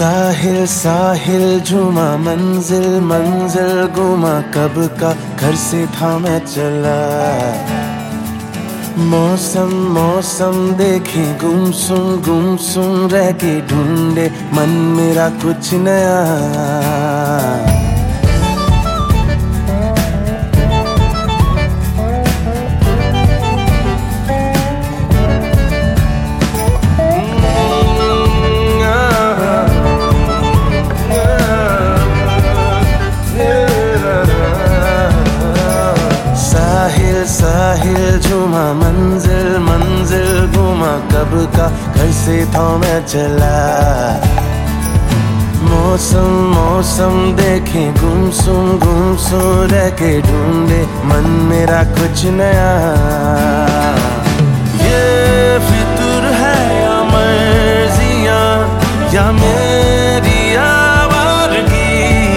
साहिल साहिल झूमा, मंजिल मंजिल घूमा, कब का घर से था मैं चला। मौसम मौसम देखे गुमसुम रह के ढूंढे मन मेरा कुछ नया। साहिल झूमा, मंजिल मंजिल घूमा, कब का घर से था मैं चला। मौसम मौसम देखे गुमसुम रह के ढूंढे मन मेरा कुछ नया। ये फितूर है या मर्जियां या मेरी आवारगी,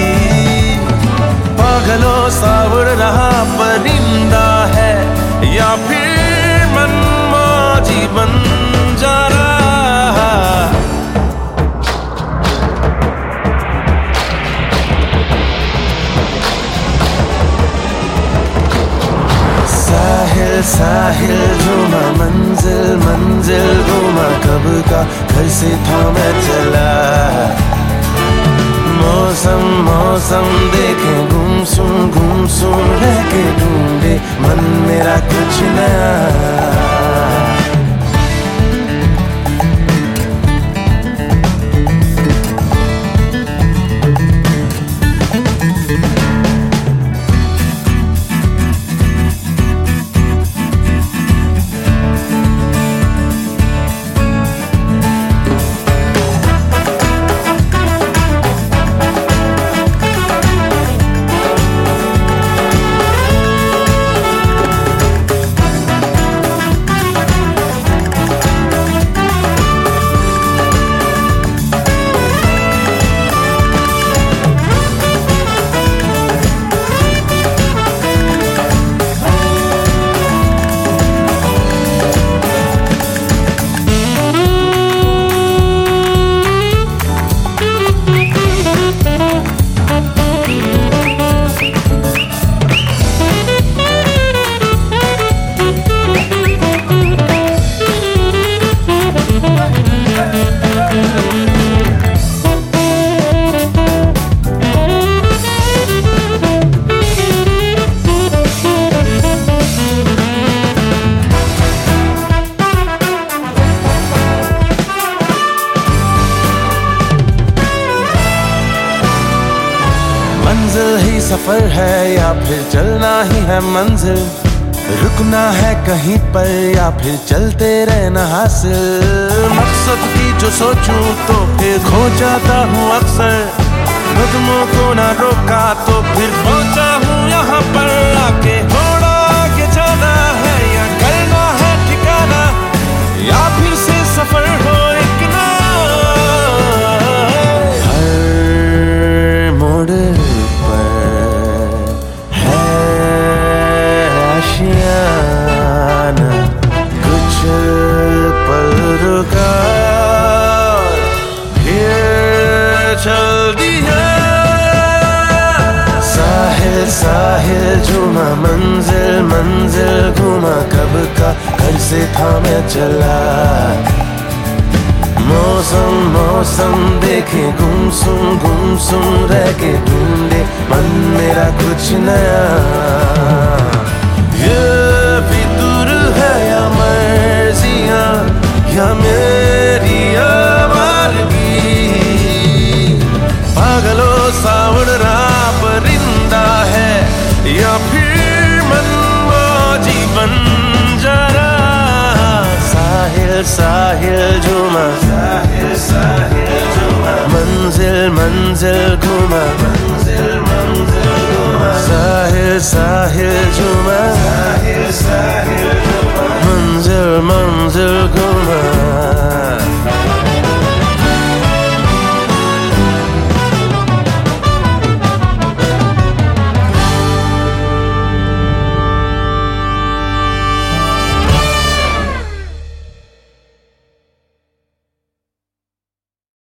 पागलों सा उड़ रहा परिंदा है या फिर मनमौजी बन जा रहा। साहिल साहिल झूमा, मंजिल मंजिल घूमा, कब का घर से था मैं चला। मौसम मौसम देखे गुमसुम रह के ढूंढे मन मेरा कुछ नया। मंजिल ही सफर है या फिर चलना ही है मंजिल, रुकना है कहीं पर या फिर चलते रहना हासिल। मकसद की जो सोचूं तो फिर खो जाता हूँ अक्सर, कदमों को ना रोका तो फिर पहुंचा हूँ यहाँ पर आके। थोड़ा आगे जाना है या करना है ठिकाना, या फिर से सफर हो एक नया। हर मोड़ कुछ पल रुका फिर चल दिया। साहिल साहिल झूमा, मंजिल मंजिल घूमा, कब का घर से था मैं चला। मौसम मौसम देखे गुमसुम रह के ढूंढे मन मेरा कुछ नया। ये फितूर है या मर्जियां या मेरी आवारगी, पागलों सा उड़ रहा परिंदा है या फिर मनमौजी बन जा रहा। साहिल साहिल झूमा, साहिल साहिल झूमा, मंजिल मंजिल घूमा, मंजिल मंजिल घूमा, साहिल साहिल झूमा, साहिल साहिल झूमा, मंजिल मंजिल घूमा।